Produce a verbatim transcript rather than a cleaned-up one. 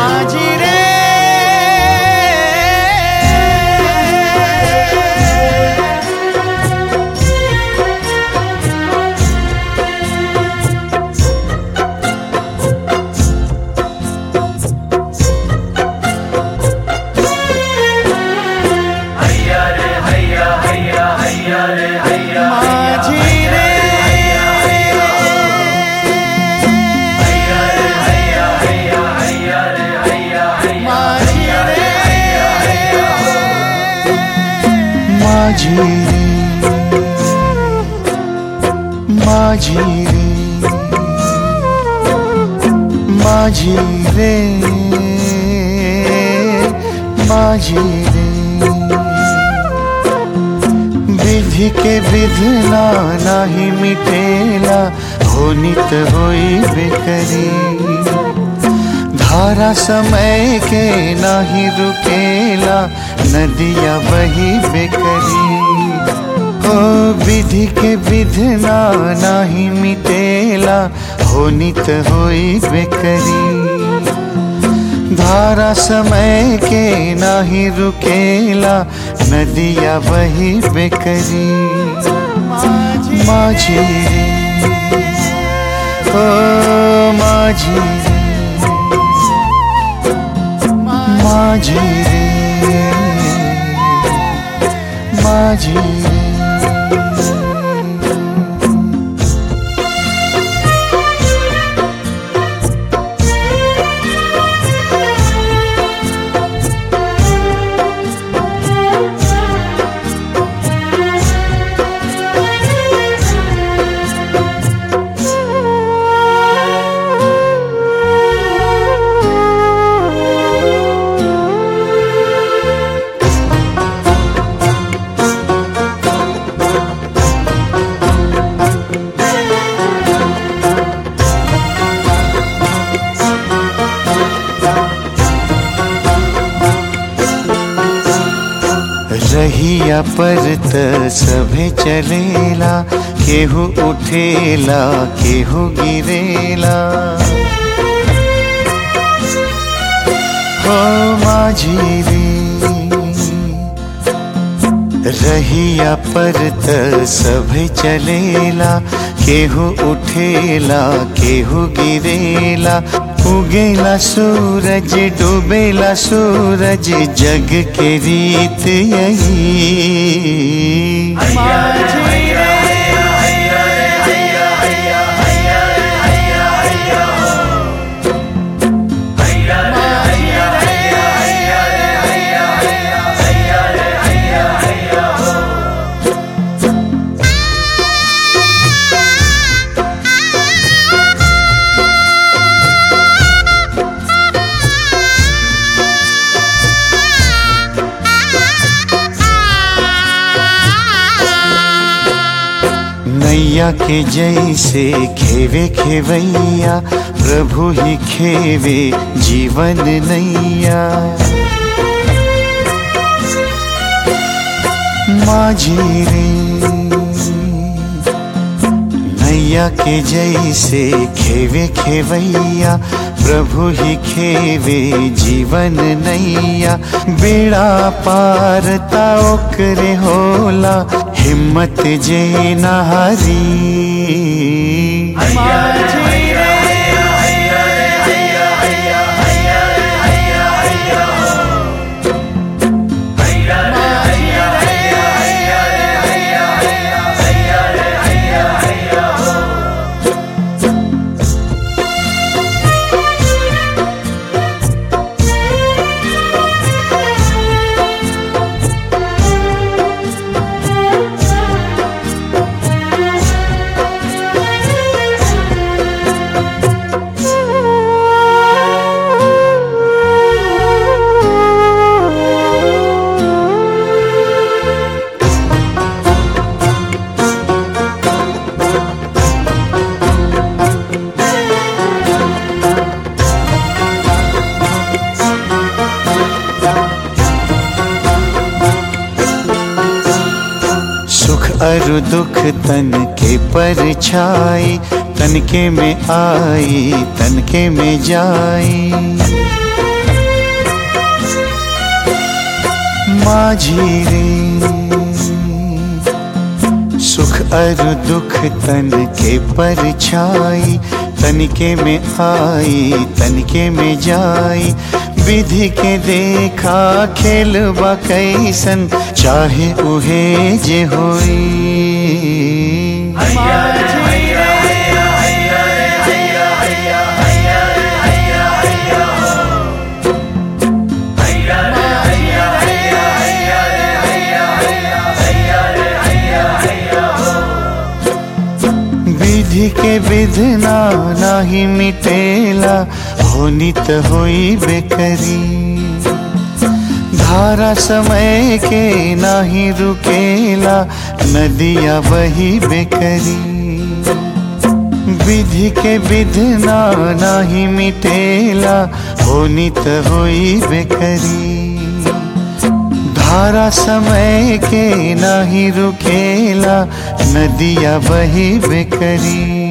माझी रे माझी रे माझी रे माझी रे विधि के विधना नाही मिटेला होनित होई बेकरी धारा समय के नाही रुकेला नदिया बही बेकरी ओ विधि के विधना नाही मिटेला होनित होई बेकरी धारा समय के नाही रुकेला नदिया बही बेकरी माझी रे ओ माझी रे माझी रे माझी रे रहिया पर त सभे चलेला केहू उठेला केहू गिरेला हो माझी रे रहिया पर त सभे चलेला केहू उठेला केहू गिरेला उगेला सूरज डूबेला सूरज जग के रीत यही नैया के जैसे खेवे खेवैया प्रभु ही खेवे जीवन नैया माझी रे नैया के जैसे खेवे खेवैया प्रभु ही खेवे जीवन नैया बेड़ा पार ता ओकरे होला हिम्मत जे नहारी अरु दुख तन के परछाई तनके में आई तनके में जाई माझी रे सुख और दुख तन के परछाई, तनिके में आई तनिके में जाई। विधि के देखा खेल बा कैसन, चाहे उहे जे होई। विधि के विधना नाही मिटेला, होनी त होई बेकरी। धारा समय के नाही रुकेला, नदिया बही बेकरी। विधि के विधना नाही मिटेला, होनी त होई बेकरी। धारा समय के नाही रुकेला, नदिया बही बेकरी।